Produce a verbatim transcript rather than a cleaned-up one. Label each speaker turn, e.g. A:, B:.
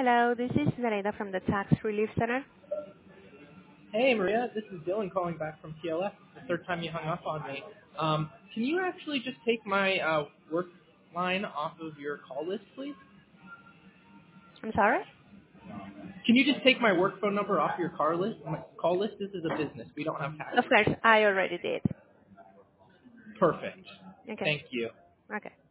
A: Hello, this is Nareda from the Tax Relief Center.
B: Hey, Maria, this is Dylan calling back from T L S. The third time you hung up on me. Um, can you actually just take my uh, work line off of your call list, please?
A: I'm sorry?
B: Can you just take my work phone number off your car list? My call list. This is a business. We don't have
A: Of
B: taxes.
A: course, I already did.
B: Perfect.
A: Okay,
B: Thank you.
A: okay.